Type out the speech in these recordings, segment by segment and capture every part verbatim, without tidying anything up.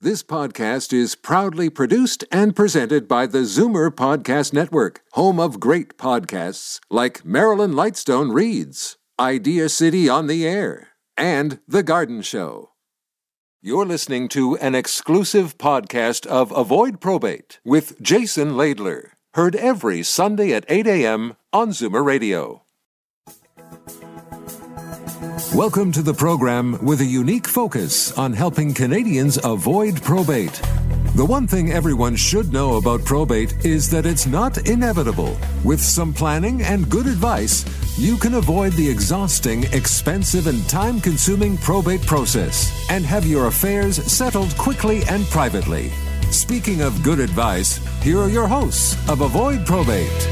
This podcast is proudly produced and presented by the Zoomer Podcast Network, home of great podcasts like Marilyn Lightstone Reads, Idea City on the Air, and The Garden Show. You're listening to an exclusive podcast of Avoid Probate with Jason Laidler, heard every Sunday at eight a.m. on Zoomer Radio. Welcome to the program with a unique focus on helping Canadians avoid probate. The one thing everyone should know about probate is that it's not inevitable. With some planning and good advice, you can avoid the exhausting, expensive, and time-consuming probate process and have your affairs settled quickly and privately. Speaking of good advice, here are your hosts of Avoid Probate.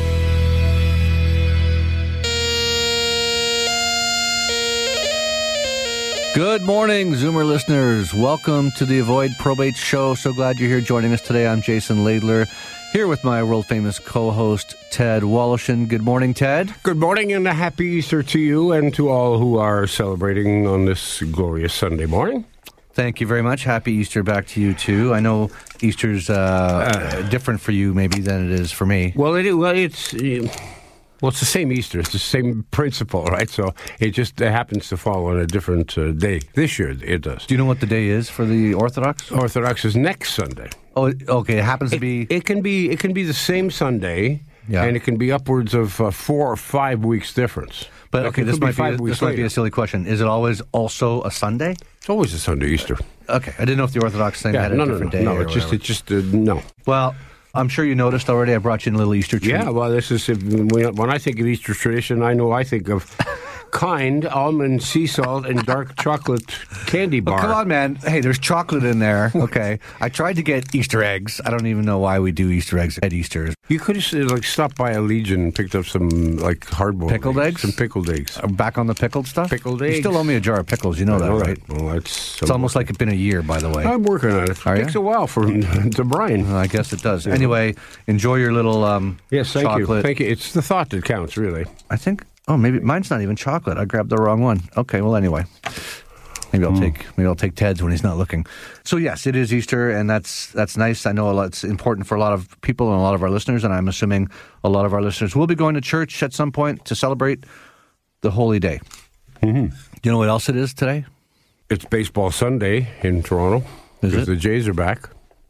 Good morning, Zoomer listeners. Welcome to the Avoid Probate Show. So glad you're here joining us today. I'm Jason Laidler, here with my world-famous co-host, Ted Woloshyn. Good morning, Ted. Good morning, and a happy Easter to you and to all who are celebrating on this glorious Sunday morning. Thank you very much. Happy Easter back to you, too. I know Easter's uh, uh, different for you, maybe, than it is for me. Well, it, well it's... Uh, Well, it's the same Easter. It's the same principle, right? So it just it happens to fall on a different uh, day. This year, it does. Do you know what the day is for the Orthodox? Orthodox is next Sunday. Oh, okay. It happens to it, be... It can be It can be the same Sunday, yeah. And it can be upwards of uh, four or five weeks difference. But, okay, this, might be, a, this might be a silly question. Is it always also a Sunday? It's always a Sunday, Easter. Okay. I didn't know if the Orthodox thing yeah, had a no, different no, day no, or it's just, whatever. it's just, uh, no. Well... I'm sure you noticed already I brought you in a little Easter treat. Yeah, well, this is, when I think of Easter tradition, I know I think of kind almond sea salt and dark chocolate candy bar. Oh, come on, man. Hey, there's chocolate in there. Okay. I tried to get Easter eggs. I don't even know why we do Easter eggs at Easter. You could have like stopped by a Legion and picked up some like hard-boiled pickled eggs. Some pickled eggs. Uh, back on the pickled stuff? Pickled eggs. You still owe me a jar of pickles. You know, that, know that, right? Well, that's it's almost like it's been a year, by the way. I'm working on it. Are it takes you? a while for to brine. Well, I guess it does. Yeah. Anyway, enjoy your little um, yes, thank chocolate. you. Thank you. It's the thought that counts, really. I think. Oh, maybe mine's not even chocolate. I grabbed the wrong one. Okay, well, anyway. Maybe I'll mm. take maybe I'll take Ted's when he's not looking. So yes, it is Easter, and that's that's nice. I know a lot, it's important for a lot of people and a lot of our listeners, and I'm assuming a lot of our listeners will be going to church at some point to celebrate the Holy Day. Mm-hmm. Do you know what else it is today? It's Baseball Sunday in Toronto. Is it? The Jays are back.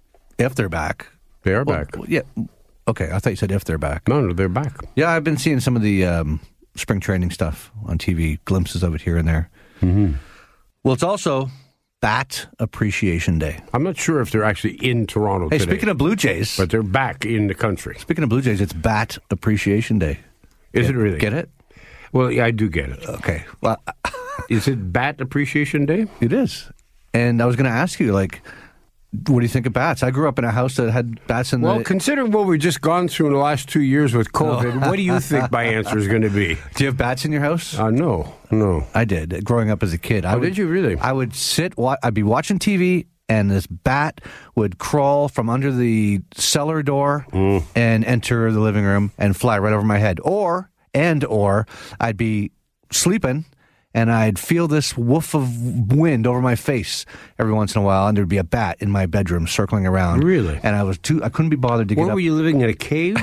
If they're back, they are well, back. Yeah. Okay, I thought you said if they're back. No, no, they're back. Yeah, I've been seeing some of the um, spring training stuff on T V, glimpses of it here and there. Mm-hmm. Well, it's also Bat Appreciation Day. I'm not sure if they're actually in Toronto hey, today. Speaking of Blue Jays. But they're back in the country. Speaking of Blue Jays, it's Bat Appreciation Day. Is get, it really? Get it? Well, yeah, I do get it. Okay. Well, is it Bat Appreciation Day? It is. And I was going to ask you, like, what do you think of bats? I grew up in a house that had bats in well, the... Well, considering what we've just gone through in the last two years with COVID, oh. What do you think my answer is going to be? Do you have bats in your house? Uh, no, no. I did, growing up as a kid. I oh, would, did you really? I would sit, wa- I'd be watching T V, and this bat would crawl from under the cellar door mm. and enter the living room and fly right over my head. Or, and or, I'd be sleeping, and I'd feel this woof of wind over my face every once in a while, and there'd be a bat in my bedroom circling around. Really? And I was too, I couldn't be bothered to Where get up. Were you living in a cave?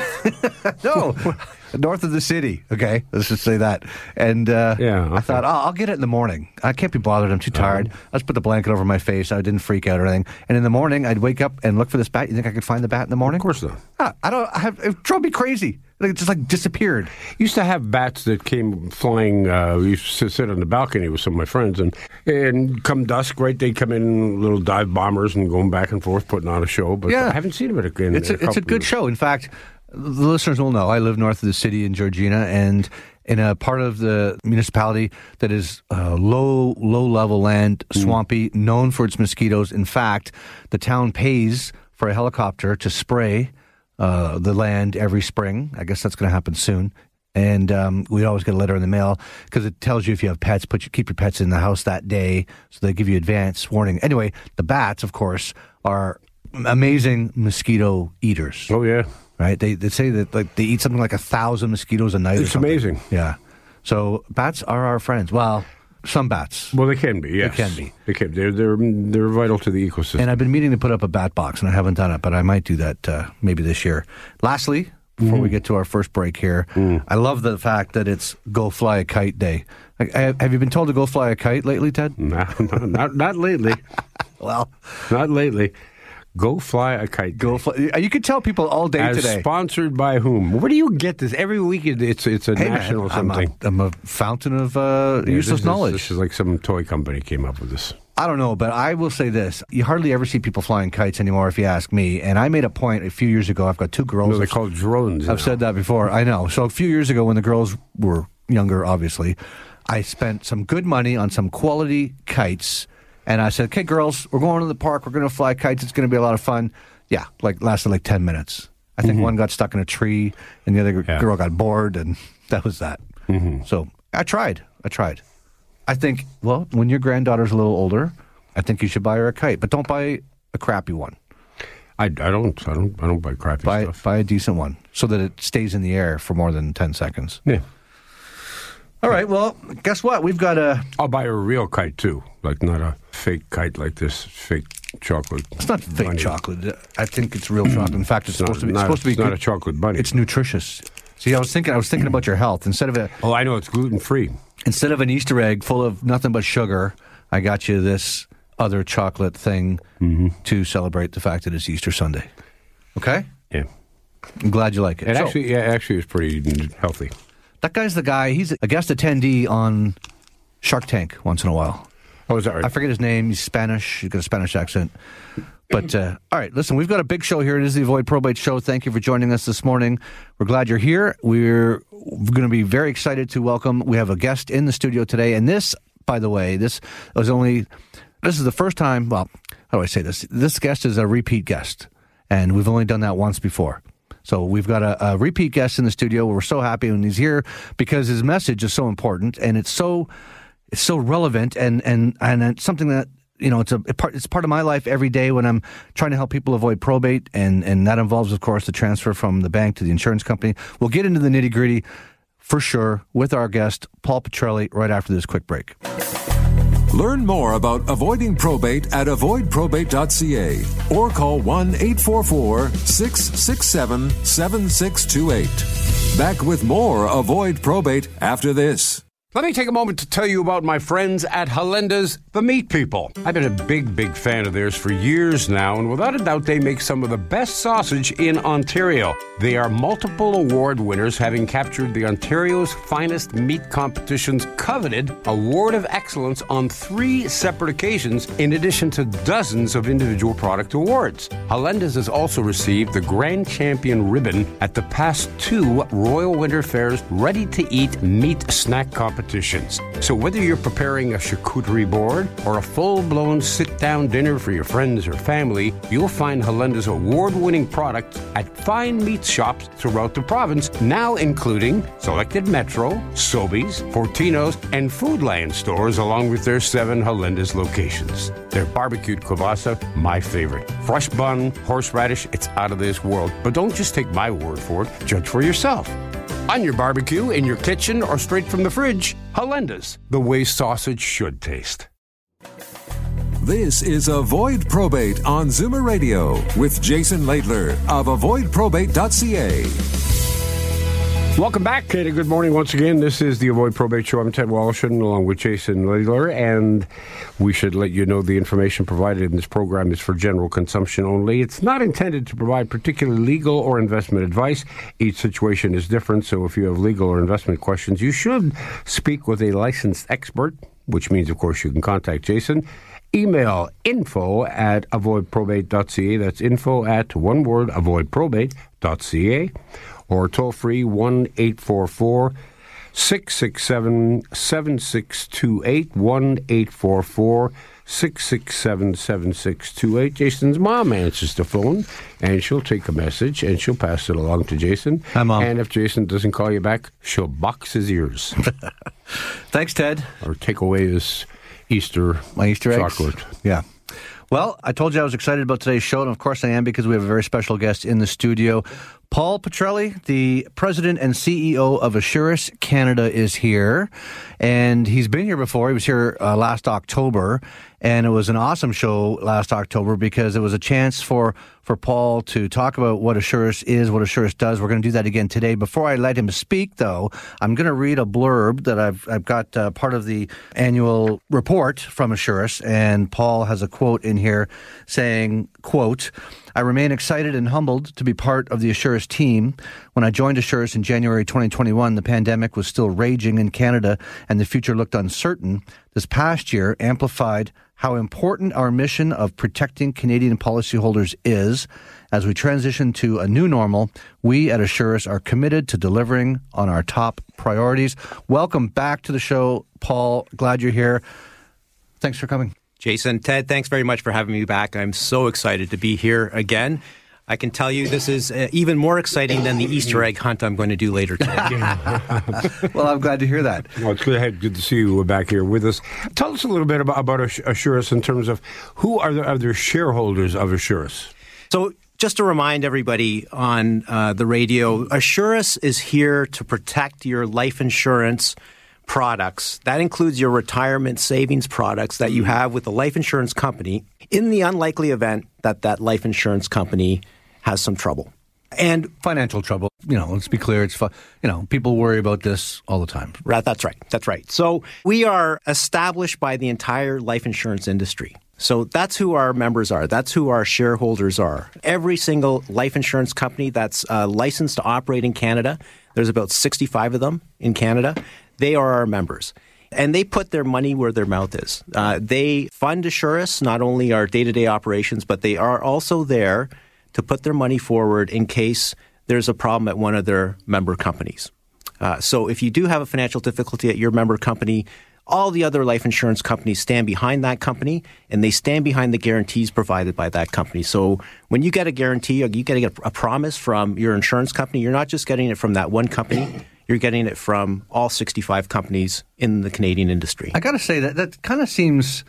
No, north of the city. Okay, let's just say that. And uh, yeah, okay. I thought, oh, I'll get it in the morning. I can't be bothered. I'm too tired. Uh-huh. I'll just put the blanket over my face. I didn't freak out or anything. And in the morning, I'd wake up and look for this bat. You think I could find the bat in the morning? Of course not. Ah, I don't. I have, it drove me crazy. Like, it just like disappeared. Used to have bats that came flying. Uh, we used to sit on the balcony with some of my friends, and and come dusk, right? They'd come in little dive bombers and going back and forth, putting on a show. But yeah. I haven't seen them again. It's a, a it's a good show. In fact, the listeners will know I live north of the city in Georgina, and in a part of the municipality that is uh, low low level land, swampy, mm. known for its mosquitoes. In fact, the town pays for a helicopter to spray Uh, the land every spring. I guess that's going to happen soon. And um, we always get a letter in the mail because it tells you if you have pets, put your, keep your pets in the house that day. So they give you advance warning. Anyway, the bats, of course, are amazing mosquito eaters. Oh, yeah. Right? They they say that like they eat something like a thousand mosquitoes a night. It's or amazing. Yeah. So bats are our friends. Well, some bats. Well, they can be, yes. They can be. They can. They're, they're, they're vital to the ecosystem. And I've been meaning to put up a bat box, and I haven't done it, but I might do that uh, maybe this year. Lastly, before mm. we get to our first break here, mm. I love the fact that it's Go Fly a Kite Day. Like, have you been told to go fly a kite lately, Ted? No, no not, not lately. Well, not lately. Go fly a kite. Go fly. You could tell people all day As today. Sponsored by whom? Where do you get this? Every week it's it's a hey national man, something. I'm a, I'm a fountain of uh, yeah, useless this knowledge. Is, this is like some toy company came up with this. I don't know, but I will say this. You hardly ever see people flying kites anymore, if you ask me. And I made a point a few years ago. I've got two girls. No, they're called drones. I've now. said that before. I know. So a few years ago when the girls were younger, obviously, I spent some good money on some quality kites. And I said, okay, girls, we're going to the park. We're going to fly kites. It's going to be a lot of fun. Yeah, like lasted like ten minutes. I think mm-hmm. one got stuck in a tree and the other yeah. girl got bored, and that was that. Mm-hmm. So I tried. I tried. I think, well, when your granddaughter's a little older, I think you should buy her a kite, but don't buy a crappy one. I, I don't. I don't. I don't buy crappy buy, stuff. Buy a decent one so that it stays in the air for more than ten seconds. Yeah. All right, well, guess what? We've got a... I'll buy a real kite, too. Like, not a fake kite like this, fake chocolate. It's not fake bunny. chocolate. I think it's real chocolate. In fact, it's, it's supposed not, to be... It's not, supposed to be it's good. Not a chocolate bunny. It's nutritious. See, I was thinking I was thinking about your health. Instead of a... Oh, I know, it's gluten-free. Instead of an Easter egg full of nothing but sugar, I got you this other chocolate thing mm-hmm. to celebrate the fact that it's Easter Sunday. Okay? Yeah. I'm glad you like it. It so, actually, yeah, actually is pretty healthy. That guy's the guy, he's a guest attendee on Shark Tank once in a while. Oh, is that right? I forget his name. He's Spanish. He's got a Spanish accent. But, uh, all right, listen, we've got a big show here. It is the Avoid Probate Show. Thank you for joining us this morning. We're glad you're here. We're going to be very excited to welcome, we have a guest in the studio today. And this, by the way, this was only, this is the first time, well, how do I say this? This guest is a repeat guest, and we've only done that once before. So we've got a, a repeat guest in the studio. We're so happy when he's here because his message is so important and it's so it's so relevant and and and it's something that, you know, it's a it part it's part of my life every day when I'm trying to help people avoid probate, and and that involves, of course, the transfer from the bank to the insurance company. We'll get into the nitty gritty for sure with our guest Paul Petrelli right after this quick break. Learn more about avoiding probate at avoid probate dot c a or call one eight four four, six six seven, seven six two eight. Back with more Avoid Probate after this. Let me take a moment to tell you about my friends at Halenda's The Meat People. I've been a big, big fan of theirs for years now, and without a doubt, they make some of the best sausage in Ontario. They are multiple award winners, having captured the Ontario's Finest Meat Competition's coveted Award of Excellence on three separate occasions, in addition to dozens of individual product awards. Halenda's has also received the Grand Champion ribbon at the past two Royal Winter Fair's ready-to-eat meat snack competitions. So whether you're preparing a charcuterie board or a full-blown sit-down dinner for your friends or family, you'll find Halenda's award-winning products at fine meat shops throughout the province, now including selected Metro, Sobeys, Fortino's, and Foodland stores, along with their seven Halenda's locations. Their barbecued kielbasa, my favorite. Fresh bun, horseradish, it's out of this world. But don't just take my word for it, judge for yourself. On your barbecue, in your kitchen, or straight from the fridge, Halenda's, the way sausage should taste. This is Avoid Probate on Zoomer Radio with Jason Laidler of avoid probate dot c a. Welcome back, Katie. Good morning once again. This is the Avoid Probate Show. I'm Ted Walishin, along with Jason Laidler, and we should let you know the information provided in this program is for general consumption only. It's not intended to provide particular legal or investment advice. Each situation is different, so if you have legal or investment questions, you should speak with a licensed expert, which means, of course, you can contact Jason. Email info at avoid probate dot c a. That's info at, one word, avoid probate dot c a. Or toll-free one eight four four, six six seven, seven six two eight, one eight four four, six six seven, seven six two eight. Jason's mom answers the phone, and she'll take a message, and she'll pass it along to Jason. Hi, Mom. And if Jason doesn't call you back, she'll box his ears. Thanks, Ted. Or take away his Easter, My Easter chocolate. Eggs? Yeah. Well, I told you I was excited about today's show, and of course I am, because we have a very special guest in the studio. Paul Petrelli, the president and C E O of Assurus Canada, is here. And he's been here before. He was here uh, last October. And it was an awesome show last October because it was a chance for, for Paul to talk about what Assurus is, what Assurus does. We're going to do that again today. Before I let him speak, though, I'm going to read a blurb that I've I've got uh, part of the annual report from Assurus. And Paul has a quote in here saying, quote, "I remain excited and humbled to be part of the Assurus team. When I joined Assurus in January twenty twenty-one, the pandemic was still raging in Canada and the future looked uncertain. This past year amplified how important our mission of protecting Canadian policyholders is. As we transition to a new normal, we at Assurus are committed to delivering on our top priorities." Welcome back to the show, Paul. Glad you're here. Thanks for coming. Jason, Ted, thanks very much for having me back. I'm so excited to be here again. I can tell you this is uh, even more exciting than the Easter egg hunt I'm going to do later today. Well, I'm glad to hear that. Well, it's good, good to see you back here with us. Tell us a little bit about, about Assurus in terms of who are the other shareholders of Assurus? So just to remind everybody on uh, the radio, Assurus is here to protect your life insurance products. That includes your retirement savings products that you have with the life insurance company in the unlikely event that that life insurance company has some trouble. And financial trouble, you know, let's be clear, it's fu- you know, people worry about this all the time. Right, that's right. That's right. So we are established by the entire life insurance industry. So that's who our members are. That's who our shareholders are. Every single life insurance company that's uh, licensed to operate in Canada, there's about sixty-five of them in Canada, they are our members. And they put their money where their mouth is. Uh, they fund Assurus, not only our day-to-day operations, but they are also there to put their money forward in case there's a problem at one of their member companies. Uh, so if you do have a financial difficulty at your member company, all the other life insurance companies stand behind that company, and they stand behind the guarantees provided by that company. So when you get a guarantee or you get a, a promise from your insurance company, you're not just getting it from that one company. You're getting it from all sixty-five companies in the Canadian industry. I got to say that that kind of seems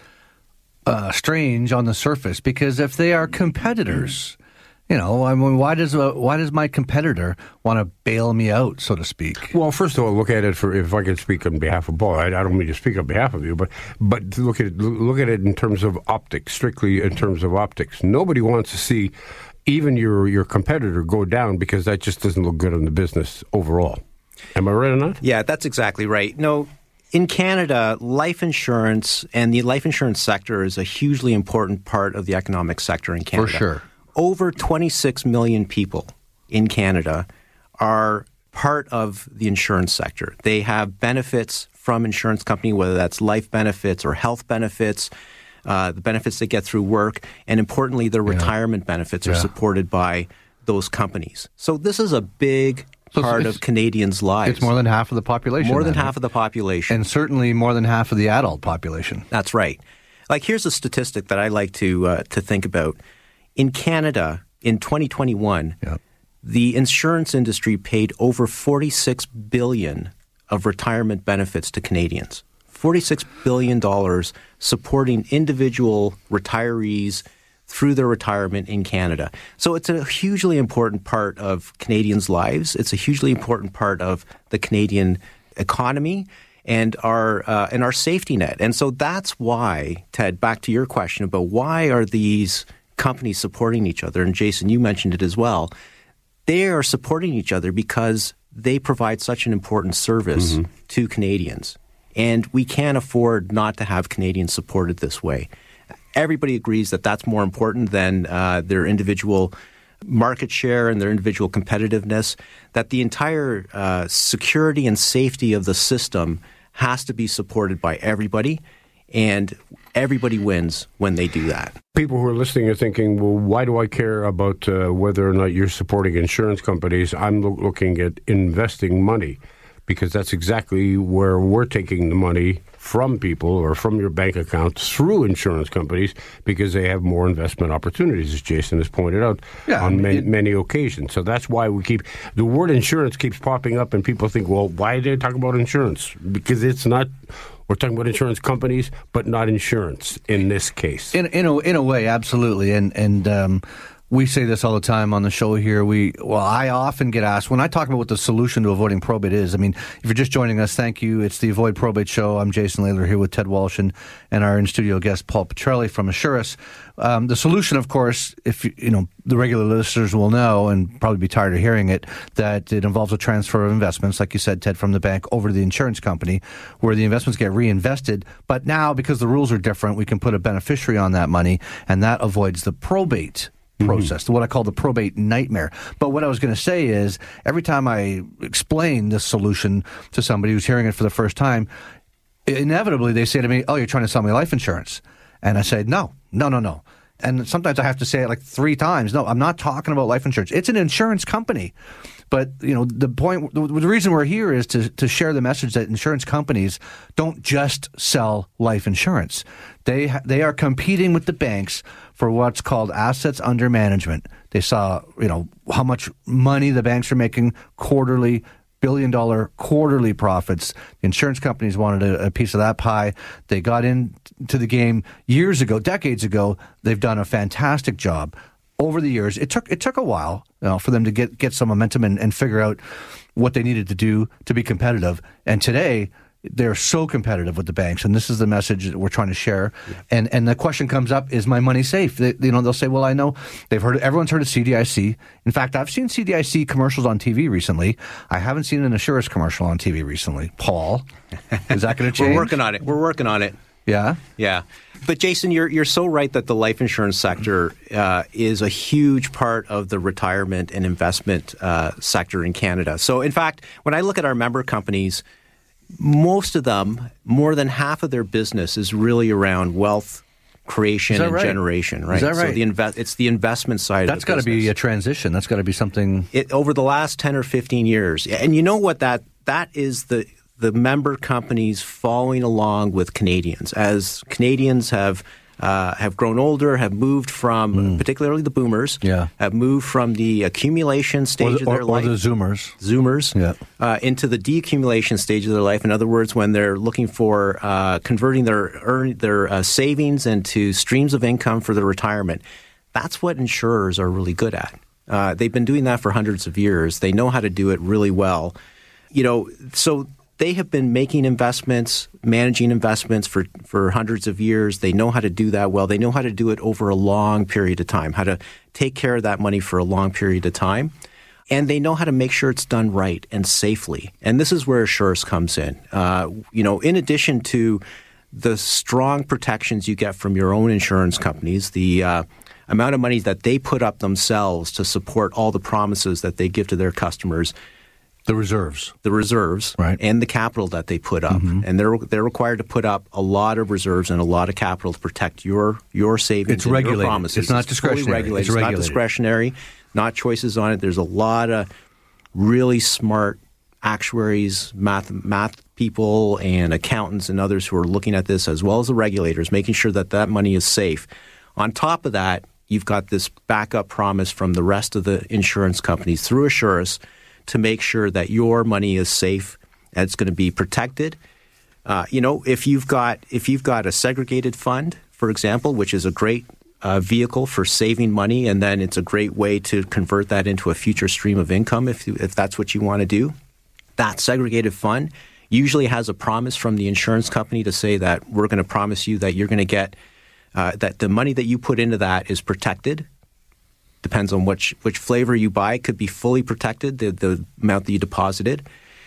uh, strange on the surface because if they are competitors, you know, I mean, why does uh, why does my competitor want to bail me out, so to speak? Well, first of all, look at it for if I can speak on behalf of Paul. I, I don't mean to speak on behalf of you, but but look at it, look at it in terms of optics, strictly in terms of optics. Nobody wants to see even your your competitor go down because that just doesn't look good on the business overall. Am I right or not? Yeah, that's exactly right. No, in Canada, life insurance and the life insurance sector is a hugely important part of the economic sector in Canada. For sure. Over twenty-six million people in Canada are part of the insurance sector. They have benefits from insurance company, whether that's life benefits or health benefits, uh, the benefits they get through work, and importantly, their yeah. retirement benefits yeah. are supported by those companies. So this is a big So part of Canadians' lives. It's more than half of the population. More than then, half of the population. And certainly more than half of the adult population. That's right. Like, here's a statistic that I like to uh, to think about. In Canada, in twenty twenty-one, yep. the insurance industry paid over forty-six billion dollars of retirement benefits to Canadians. forty-six billion dollars supporting individual retirees through their retirement in Canada. So it's a hugely important part of Canadians' lives. It's a hugely important part of the Canadian economy and our uh, and our safety net. And so that's why, Ted, back to your question about why are these companies supporting each other, and Jason, you mentioned it as well, they are supporting each other because they provide such an important service mm-hmm. to Canadians. And we can't afford not to have Canadians supported this way. Everybody agrees that that's more important than uh, their individual market share and their individual competitiveness, that the entire uh, security and safety of the system has to be supported by everybody, and everybody wins when they do that. People who are listening are thinking, well, why do I care about uh, whether or not you're supporting insurance companies? I'm lo- looking at investing money, because that's exactly where we're taking the money from people or from your bank account through insurance companies, because they have more investment opportunities, as Jason has pointed out, yeah, on I mean, many, it, many occasions. So that's why we keep, the word insurance keeps popping up, and people think, well, why are they talking about insurance? Because it's not, we're talking about insurance companies, but not insurance in this case. In in a, in a way, absolutely. And, and um, We say this all the time on the show here. We well, I often get asked when I talk about what the solution to avoiding probate is. I mean, if you're just joining us, thank you. It's the Avoid Probate Show. I'm Jason Layler here with Ted Walsh and, and our in-studio guest Paul Petrelli from Assurus. Um, the solution, of course, if you, you know, the regular listeners will know and probably be tired of hearing it, that it involves a transfer of investments, like you said, Ted, from the bank over to the insurance company, where the investments get reinvested. But now, because the rules are different, we can put a beneficiary on that money, and that avoids the probate process, mm-hmm. what I call the probate nightmare. But what I was going to say is, every time I explain this solution to somebody who's hearing it for the first time, inevitably they say to me, oh, you're trying to sell me life insurance. And I say, no, no, no, no. And sometimes I have to say it like three times. No, I'm not talking about life insurance. It's an insurance company. But, you know, the point, the, the reason we're here is to, to share the message that insurance companies don't just sell life insurance. They ha- they are competing with the banks for what's called assets under management. They saw, you know, how much money the banks are making quarterly, billion dollar quarterly profits. The insurance companies wanted a, a piece of that pie. They got into the game years ago, decades ago. They've done a fantastic job. Over the years, it took it took a while, you know, for them to get, get some momentum and, and figure out what they needed to do to be competitive. And today, they're so competitive with the banks, and this is the message that we're trying to share. Yeah. And and the question comes up: is my money safe? They, you know, they'll say, "Well, I know they've heard. Everyone's heard of C D I C. In fact, I've seen C D I C commercials on T V recently. I haven't seen an Assurus commercial on T V recently. Paul, is that going to change? We're working on it. We're working on it. Yeah, yeah. But Jason, you're you're so right that the life insurance sector uh, is a huge part of the retirement and investment uh, sector in Canada. So, in fact, when I look at our member companies, most of them, more than half of their business is really around wealth creation and right? generation. Right? Is that right? So the inve- it's the investment side. That's of the got to be a transition. That's got to be something. It, over the last ten or fifteen years, and you know what that that is the. the member companies following along with Canadians. As Canadians have uh, have grown older, have moved from, mm. particularly the boomers, yeah. have moved from the accumulation stage the, of their or, life. Or the Zoomers. Zoomers, yeah. uh, into the deaccumulation stage of their life. In other words, when they're looking for uh, converting their, earn, their uh, savings into streams of income for their retirement. That's what insurers are really good at. Uh, they've been doing that for hundreds of years. They know how to do it really well. You know, so... They have been making investments, managing investments for, for hundreds of years. They know how to do that well. They know how to do it over a long period of time, how to take care of that money for a long period of time. And they know how to make sure it's done right and safely. And this is where Assurus comes in. Uh, you know, in addition to the strong protections you get from your own insurance companies, the uh, amount of money that they put up themselves to support all the promises that they give to their customers, The reserves. The reserves, right. And the capital that they put up. Mm-hmm. And they're they're required to put up a lot of reserves and a lot of capital to protect your your savings it's and regulated. your promises. It's not it's discretionary. Regulated. It's, it's regulated. not discretionary, not choices on it. There's a lot of really smart actuaries, math, math people, and accountants and others who are looking at this, as well as the regulators, making sure that that money is safe. On top of that, you've got this backup promise from the rest of the insurance companies through Assurus to make sure that your money is safe and it's going to be protected. Uh, you know, if you've got if you've got a segregated fund, for example, which is a great uh, vehicle for saving money, and then it's a great way to convert that into a future stream of income if you, if that's what you want to do. That segregated fund usually has a promise from the insurance company to say that we're going to promise you that you're going to get uh, that the money that you put into that is protected. Depends on which which flavor you buy. It could be fully protected, the, the amount that you deposited.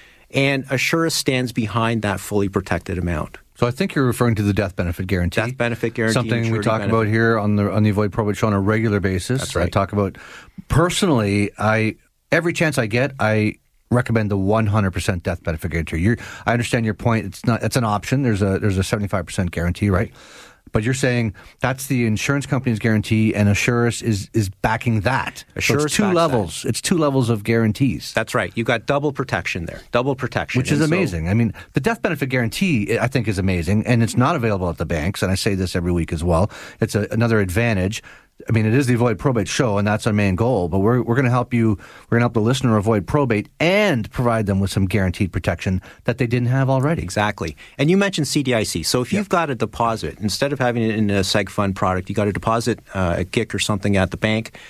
And Assurus stands behind that fully protected amount. So I think you're referring to the death benefit guarantee. Death benefit guarantee. Something we talk benefit. about here on the on the Avoid Probate Show on a regular basis. That's right. I talk about, personally, I every chance I get, I recommend the one hundred percent death benefit guarantee. You're, I understand your point. It's not. It's an option. There's a there's a seventy-five percent guarantee, right? But you're saying that's the insurance company's guarantee, and Assurus is is backing that. Assurus so it's two levels. That. It's two levels of guarantees. That's right. You got double protection there. Double protection, which is and amazing. So, I mean, the death benefit guarantee, I think, is amazing, and it's not available at the banks. And I say this every week as well. It's a, another advantage. I mean, it is the Avoid Probate Show, and that's our main goal. But we're we're going to help you. We're going to help the listener avoid probate and provide them with some guaranteed protection that they didn't have already. Exactly. And you mentioned C D I C. So if you've yep. got a deposit, instead of having it in a seg fund product, you got a deposit, uh, a G I C or something at the bank.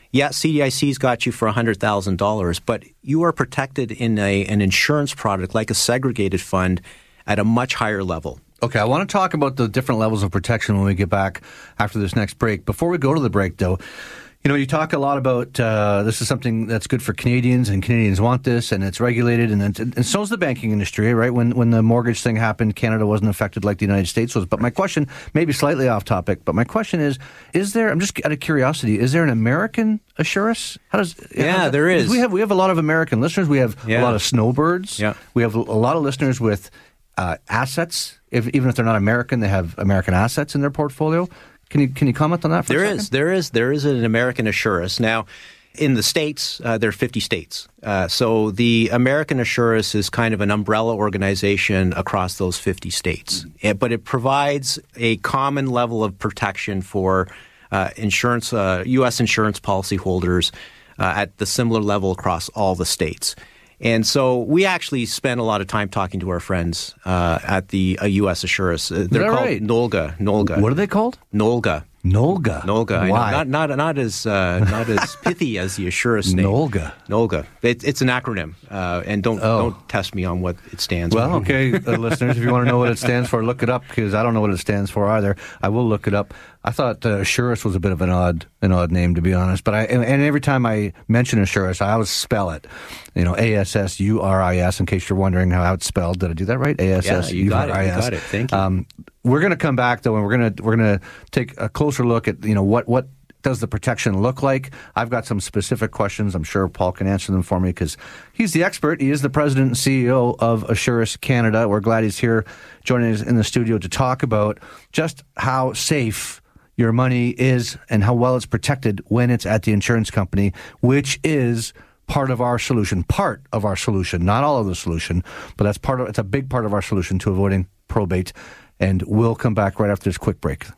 Yeah, C D I C's got you for one hundred thousand dollars, but you are protected in a, an insurance product like a segregated fund at a much higher level. Okay, I want to talk about the different levels of protection when we get back after this next break. Before we go to the break, though, you know, you talk a lot about uh, this is something that's good for Canadians, and Canadians want this, and it's regulated, and and, and so is the banking industry, right? When when the mortgage thing happened, Canada wasn't affected like the United States was. But my question, maybe slightly off topic, but my question is: Is there? I'm just out of curiosity. Is there an American Assurus? How does? Yeah, how, there is. We have we have a lot of American listeners. We have yeah. a lot of snowbirds. Yeah. We have a lot of listeners with uh, assets. If, even if they're not American, they have American assets in their portfolio. Can you can you comment on that for there a second? is there is there is an American Assurus. Now, in the states, uh, there are fifty states. Uh, so the American Assurus is kind of an umbrella organization across those fifty states, mm-hmm. but it provides a common level of protection for uh, insurance uh, U S insurance policyholders uh, at the similar level across all the states. And so we actually spent a lot of time talking to our friends uh, at the uh, U S Assurus. Uh, they're called right? NOLGA. NOLGA. What are they called? NOLGA. NOLGA. NOLGA. I Why? know. Not not not as uh, not as pithy as the Assurus name. NOLGA. NOLGA. It, it's an acronym, uh, and don't Oh. don't test me on what it stands Well, for. okay, uh, listeners, if you want to know what it stands for, look it up, because I don't know what it stands for either. I will look it up. I thought uh, Assurus was a bit of an odd an odd name, to be honest. But I and, and every time I mention Assurus, I always spell it. You know, A S S U R I S, in case you're wondering how it's spelled. Did I do that right? A S S U R I S. Yeah, you got it. You got it. Thank you. Um, we're going to come back, though, and we're going to we're going to take a closer look at, you know, what what does the protection look like. I've got some specific questions. I'm sure Paul can answer them for me because he's the expert. He is the president and C E O of Assurus Canada. We're glad he's here joining us in the studio to talk about just how safe your money is and how well it's protected when it's at the insurance company, which is part of our solution, part of our solution, not all of the solution, but that's part of, it's a big part of our solution to avoiding probate. And we'll come back right after this quick break.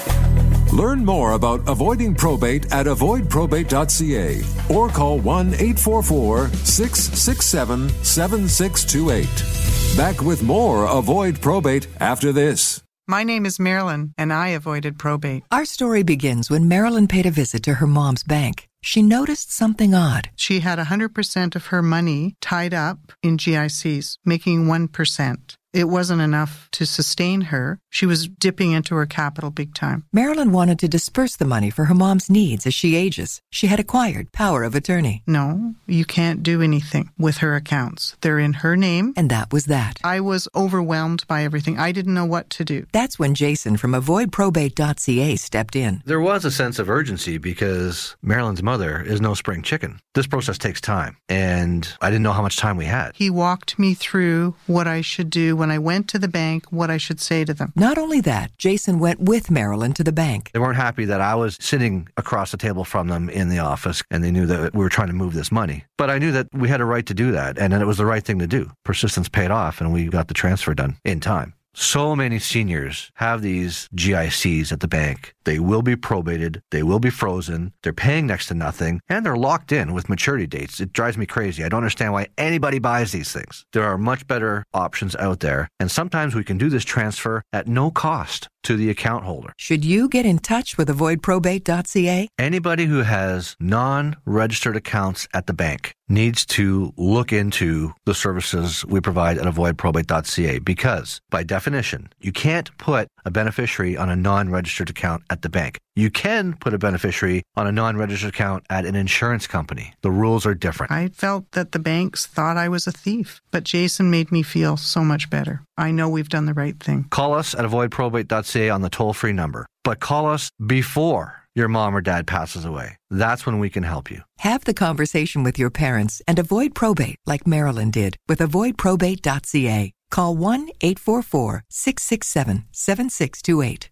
Learn more about avoiding probate at avoid probate dot c a or call one eight four four, six six seven, seven six two eight. Back with more Avoid Probate after this. My name is Marilyn, and I avoided probate. Our story begins when Marilyn paid a visit to her mom's bank. She noticed something odd. She had one hundred percent of her money tied up in G I Cs, making one percent. It wasn't enough to sustain her. She was dipping into her capital big time. Marilyn wanted to disperse the money for her mom's needs as she ages. She had acquired power of attorney. No, you can't do anything with her accounts. They're in her name. And that was that. I was overwhelmed by everything. I didn't know what to do. That's when Jason from avoid probate dot c a stepped in. There was a sense of urgency because Marilyn's mother is no spring chicken. This process takes time, and I didn't know how much time we had. He walked me through what I should do when I went to the bank, what I should say to them. Not only that, Jason went with Marilyn to the bank. They weren't happy that I was sitting across the table from them in the office, and they knew that we were trying to move this money. But I knew that we had a right to do that, and that it was the right thing to do. Persistence paid off, and we got the transfer done in time. So many seniors have these G I Cs at the bank. They will be probated. They will be frozen. They're paying next to nothing, and they're locked in with maturity dates. It drives me crazy. I don't understand why anybody buys these things. There are much better options out there, and sometimes we can do this transfer at no cost to the account holder. Should you get in touch with avoid probate dot c a? Anybody who has non-registered accounts at the bank needs to look into the services we provide at avoid probate dot c a because, by definition, you can't put a beneficiary on a non-registered account at the bank. You can put a beneficiary on a non-registered account at an insurance company. The rules are different. I felt that the banks thought I was a thief, but Jason made me feel so much better. I know we've done the right thing. Call us at avoid probate dot c a on the toll-free number, but call us before your mom or dad passes away. That's when we can help you. Have the conversation with your parents and avoid probate like Marilyn did with avoid probate dot c a. Call one eight four four, six six seven, seven six two eight.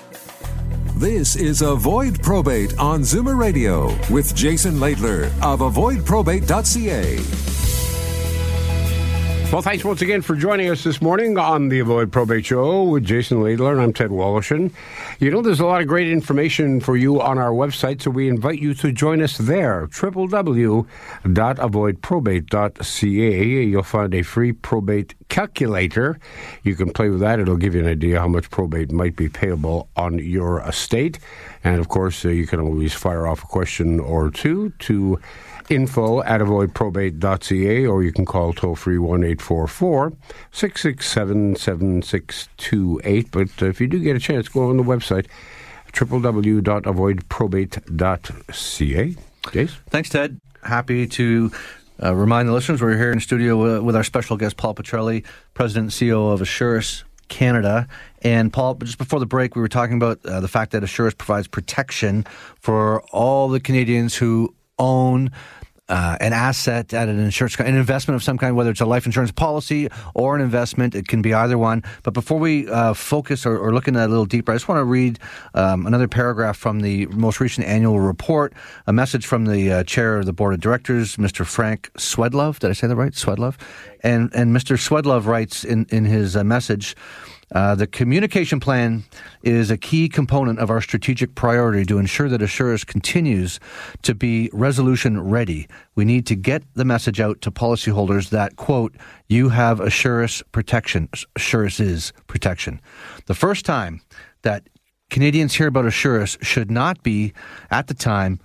This is Avoid Probate on Zoomer Radio with Jason Laidler of avoid probate dot c a. Well, thanks once again for joining us this morning on the Avoid Probate Show with Jason Laidler, and I'm Ted Woloshyn. You know, there's a lot of great information for you on our website, so we invite you to join us there, w w w dot avoid probate dot c a. You'll find a free probate calculator. You can play with that. It'll give you an idea how much probate might be payable on your estate. And, of course, uh, you can always fire off a question or two to info at avoid probate dot c a, or you can call toll-free one eight four four, six six seven, seven six two eight. But uh, if you do get a chance, go on the website, w w w dot avoid probate dot c a. Jace? Thanks, Ted. Happy to uh, remind the listeners we're here in studio with our special guest, Paul Petrelli, President and C E O of Assurus Canada. And Paul, just before the break, we were talking about uh, the fact that Assurus provides protection for all the Canadians who own uh, an asset at an insurance, an investment of some kind, whether it's a life insurance policy or an investment. It can be either one. But before we uh, focus or, or look into that a little deeper, I just want to read um, another paragraph from the most recent annual report, a message from the uh, chair of the board of directors, Mister Frank Swedlove. Did I say that right? Swedlove? And, and Mister Swedlove writes in, in his uh, message, Uh, the communication plan is a key component of our strategic priority to ensure that Assurus continues to be resolution ready. We need to get the message out to policyholders that, quote, you have Assurus protection. Assurus is protection. The first time that Canadians hear about Assurus should not be at the time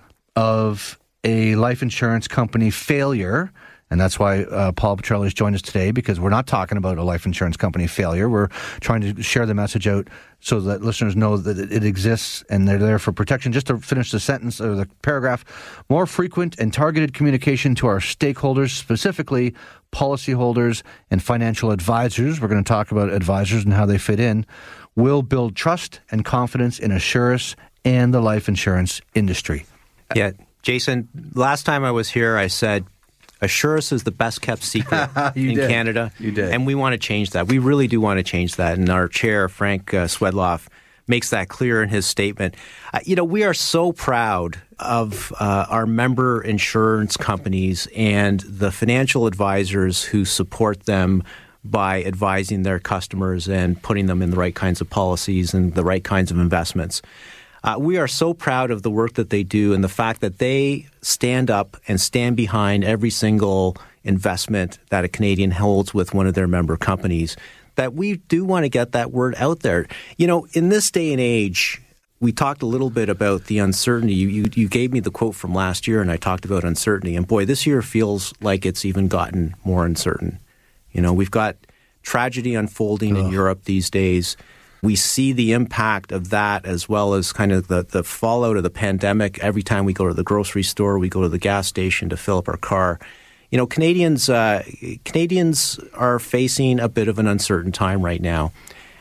of a life insurance company failure. And that's why uh, Paul Petrelli has joined us today, because we're not talking about a life insurance company failure. We're trying to share the message out so that listeners know that it exists and they're there for protection. Just to finish the sentence or the paragraph, more frequent and targeted communication to our stakeholders, specifically policyholders and financial advisors. We're going to talk about advisors and how they fit in, will build trust and confidence in Assurus and the life insurance industry. Yeah, Jason, last time I was here, I said, Assurus is the best-kept secret in did. Canada. You did. And we want to change that. We really do want to change that. And our chair, Frank uh, Swedlove, makes that clear in his statement. Uh, you know, we are so proud of uh, our member insurance companies and the financial advisors who support them by advising their customers and putting them in the right kinds of policies and the right kinds of investments. Uh, we are so proud of the work that they do and the fact that they stand up and stand behind every single investment that a Canadian holds with one of their member companies, that we do want to get that word out there. You know, in this day and age, we talked a little bit about the uncertainty. You, you, you gave me the quote from last year, and I talked about uncertainty. And boy, this year feels like it's even gotten more uncertain. You know, we've got tragedy unfolding Ugh. in Europe these days. We see the impact of that, as well as kind of the, the fallout of the pandemic. Every time we go to the grocery store, we go to the gas station to fill up our car. You know, Canadians uh, Canadians are facing a bit of an uncertain time right now.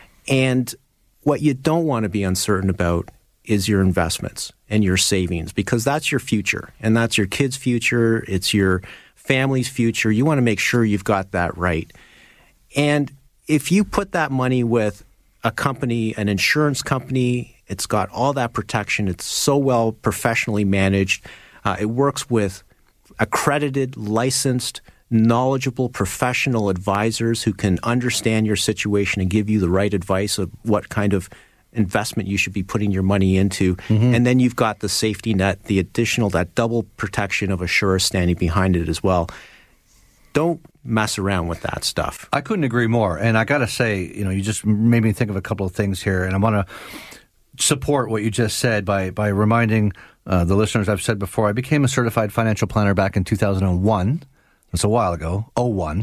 And what you don't want to be uncertain about is your investments and your savings, because that's your future, and that's your kids' future. It's your family's future. You want to make sure you've got that right. And if you put that money with a company, an insurance company, it's got all that protection. It's so well professionally managed. Uh, it works with accredited, licensed, knowledgeable, professional advisors who can understand your situation and give you the right advice of what kind of investment you should be putting your money into. Mm-hmm. And then you've got the safety net, the additional, that double protection of Assurus standing behind it as well. Don't mess around with that stuff. I couldn't agree more. And I got to say, you know, you just made me think of a couple of things here. And I want to support what you just said by, by reminding uh, the listeners, I've said before, I became a certified financial planner back in two thousand one. That's a while ago, oh one.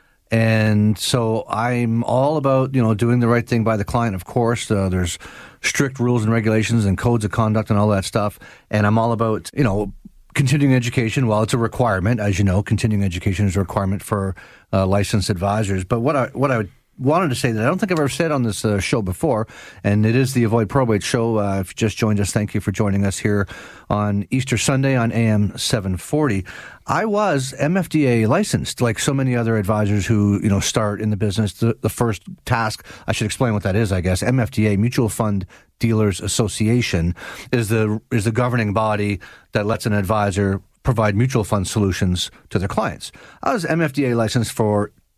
And so I'm all about, you know, doing the right thing by the client, of course. Uh, there's strict rules and regulations and codes of conduct and all that stuff. And I'm all about, you know, continuing education. While it's a requirement, as you know, continuing education is a requirement for uh, licensed advisors. But what I what I wanted to say that I don't think I've ever said on this uh, show before, and it is the Avoid Probate Show. Uh, if you just joined us, thank you for joining us here on Easter Sunday on A M seven forty. I was M F D A licensed, like so many other advisors who, you know, start in the business. The, the first task, I should explain what that is, I guess. M F D A, Mutual Fund Dealers Association, is the is the governing body that lets an advisor provide mutual fund solutions to their clients. I was M F D A licensed for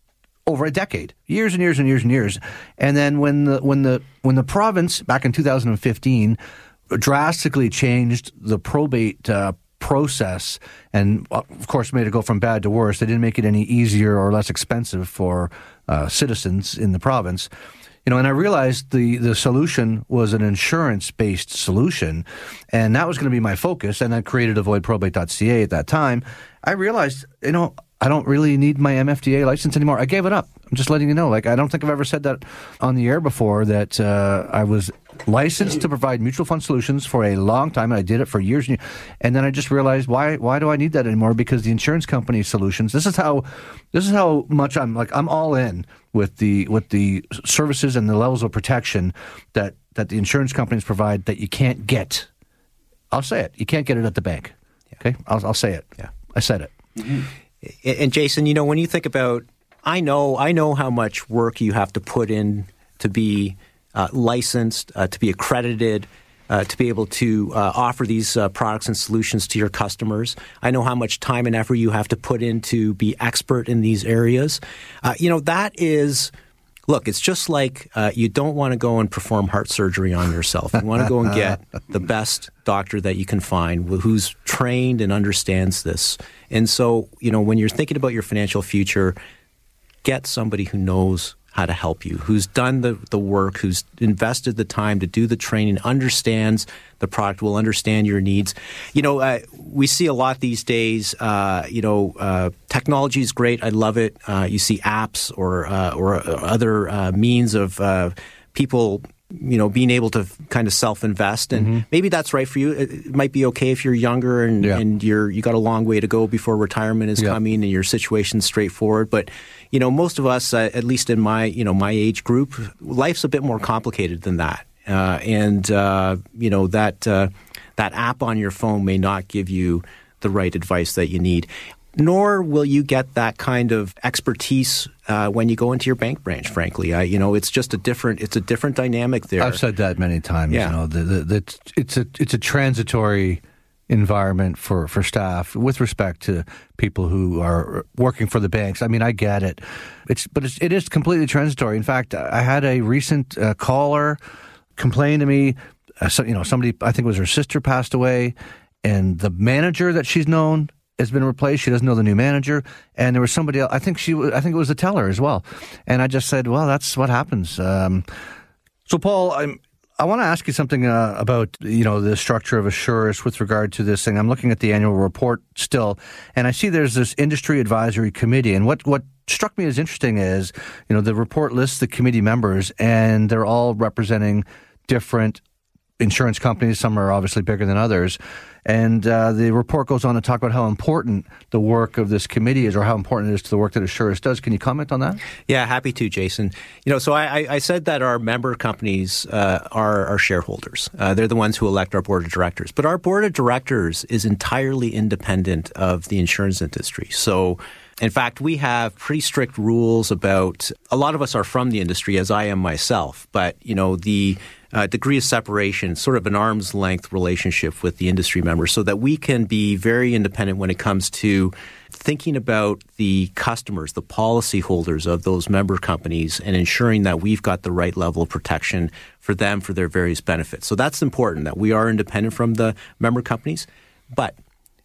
over a decade, years and years and years and years. And then when the when the when the province back in two thousand fifteen drastically changed the probate uh, process, and of course made it go from bad to worse, they didn't make it any easier or less expensive for uh, citizens in the province. You know, and I realized the, the solution was an insurance-based solution, and that was going to be my focus, and I created avoid probate dot c a at that time. I realized, you know, I don't really need my M F D A license anymore. I gave it up. I'm just letting you know. Like, I don't think I've ever said that on the air before, that uh, I was licensed to provide mutual fund solutions for a long time, and I did it for years and years. And then I just realized, why why do I need that anymore? Because the insurance company solutions, this is how this is how much I'm like I'm all in with the with the services and the levels of protection that, that the insurance companies provide that you can't get. I'll say it. You can't get it at the bank. Okay? I'll, I'll say it. Yeah. I said it. Mm-hmm. And Jason, you know, when you think about, I know, I know how much work you have to put in to be uh, licensed, uh, to be accredited, uh, to be able to uh, offer these uh, products and solutions to your customers. I know how much time and effort you have to put in to be expert in these areas. Uh, you know, that is, look, it's just like uh, you don't want to go and perform heart surgery on yourself. You want to go and get the best doctor that you can find who's trained and understands this. And so, you know, when you're thinking about your financial future, get somebody who knows how to help you, who's done the, the work, who's invested the time to do the training, understands the product, will understand your needs. You know, uh, we see a lot these days, uh, you know, uh, technology is great. I love it. Uh, you see apps or, uh, or other uh, means of uh, people, you know, being able to kind of self-invest, and mm-hmm. maybe that's right for you. It might be okay if you're younger and, yeah. and you're you got a long way to go before retirement is yeah. coming and your situation's straightforward. But you know, most of us, uh, at least in my you know my age group, life's a bit more complicated than that. Uh, and uh, you know that uh, that app on your phone may not give you the right advice that you need. Nor will you get that kind of expertise uh, when you go into your bank branch. Frankly, I, you know, it's just a different, it's a different dynamic there. I've said that many times. Yeah. You know, the, the, the, it's a it's a transitory environment for, for staff with respect to people who are working for the banks. I mean, I get it. It's but it's, it is completely transitory. In fact, I had a recent uh, caller complain to me. Uh, so, you know, somebody, I think it was her sister, passed away, and the manager that she's known has been replaced. She doesn't know the new manager, and there was somebody else. I think she. I think it was the teller as well. And I just said, "Well, that's what happens." Um, so, Paul, I'm, I want to ask you something uh, about you know the structure of Assurus with regard to this thing. I'm looking at the annual report still, and I see there's this industry advisory committee. And what what struck me as interesting is you know the report lists the committee members, and they're all representing different insurance companies. Some are obviously bigger than others. And uh, the report goes on to talk about how important the work of this committee is, or how important it is to the work that Assurus does. Can you comment on that? Yeah, happy to, Jason. You know, so I, I said that our member companies uh, are our shareholders. Uh, they're the ones who elect our board of directors. But our board of directors is entirely independent of the insurance industry. So, in fact, we have pretty strict rules about, a lot of us are from the industry, as I am myself, but, you know, the uh, degree of separation, sort of an arm's length relationship with the industry members, so that we can be very independent when it comes to thinking about the customers, the policyholders of those member companies, and ensuring that we've got the right level of protection for them for their various benefits. So that's important, that we are independent from the member companies, but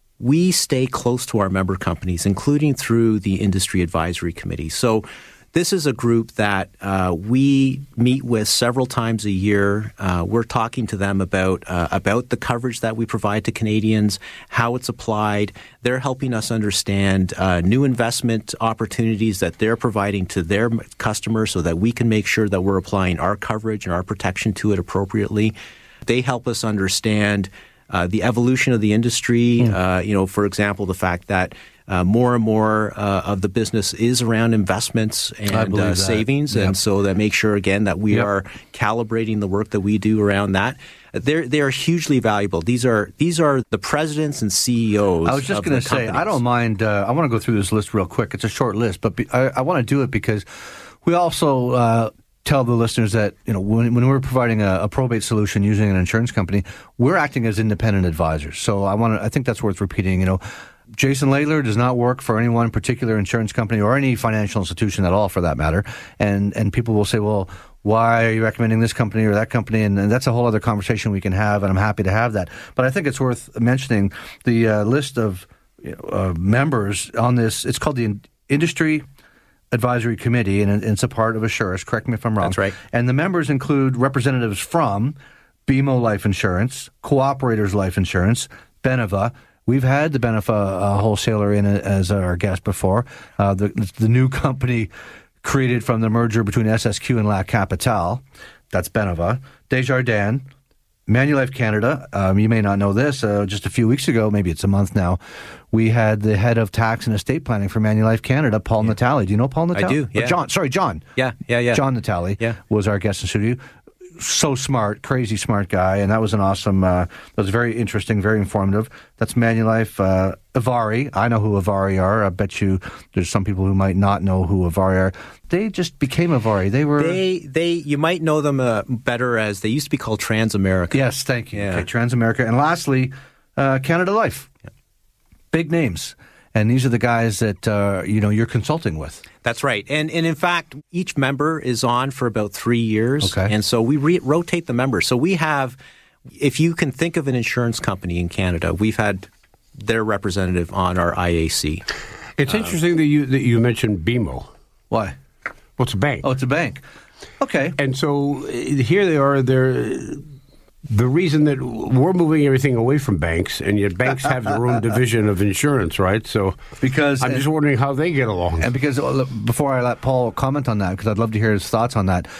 we stay close to our member companies, including through the Industry Advisory Committee. So this is a group that uh, we meet with several times a year. Uh, we're talking to them about uh, about the coverage that we provide to Canadians, how it's applied. They're helping us understand uh, new investment opportunities that they're providing to their customers so that we can make sure that we're applying our coverage and our protection to it appropriately. They help us understand Uh, the evolution of the industry, mm. uh, you know, for example, the fact that uh, more and more uh, of the business is around investments and uh, savings. Yep. And so that makes sure, again, that we yep. are calibrating the work that we do around that. They're, they're hugely valuable. These are these are the presidents and C E Os. I was just going to say, I don't mind. Uh, I want to go through this list real quick. It's a short list, but be, I, I want to do it because we also uh, tell the listeners that, you know, when, when we're providing a, a probate solution using an insurance company, we're acting as independent advisors. So I want to, I think that's worth repeating. You know, Jason Laidler does not work for any one particular insurance company or any financial institution at all, for that matter. And and people will say, well, why are you recommending this company or that company? And, and that's a whole other conversation we can have, and I'm happy to have that. But I think it's worth mentioning the uh, list of you know, uh, members on this. It's called the In- Industry Advisory Committee, and it's a part of Assurus. Correct me if I'm wrong. That's right. And the members include representatives from B M O Life Insurance, Cooperators Life Insurance, Beneva. We've had the Beneva uh, wholesaler in as our guest before. Uh, the, the new company created from the merger between S S Q and La Capitale. That's Beneva. Desjardins, Manulife Canada. Um, you may not know this. Uh, just a few weeks ago, maybe it's a month now, we had the head of tax and estate planning for Manulife Canada, Paul yeah. Natale. Do you know Paul Natale? I do, yeah. Oh, John, sorry, John. Yeah, yeah, yeah. John Natale yeah. was our guest in studio. So smart, crazy smart guy, and that was an awesome, uh, that was very interesting, very informative. That's Manulife. Uh, Ivari, I know who Ivari are. I bet you there's some people who might not know who Ivari are. They just became Ivari. They were... They, they you might know them uh, better as, they used to be called Transamerica. Yes, thank you. Yeah. Okay, Transamerica. And lastly, uh, Canada Life. Yeah. Big names. And these are the guys that, uh, you know, you're consulting with. That's right. And and in fact, each member is on for about three years. Okay. And so we re- rotate the members. So we have, if you can think of an insurance company in Canada, we've had their representative on our I A C. It's um, interesting that you that you mentioned B M O. Why? Well, it's a bank. Oh, it's a bank. Okay. And so uh, here they are. They're... The reason that we're moving everything away from banks, and yet banks have their own division of insurance, right? So because I'm just wondering how they get along. And because, before I let Paul comment on that, because I'd love to hear his thoughts on that,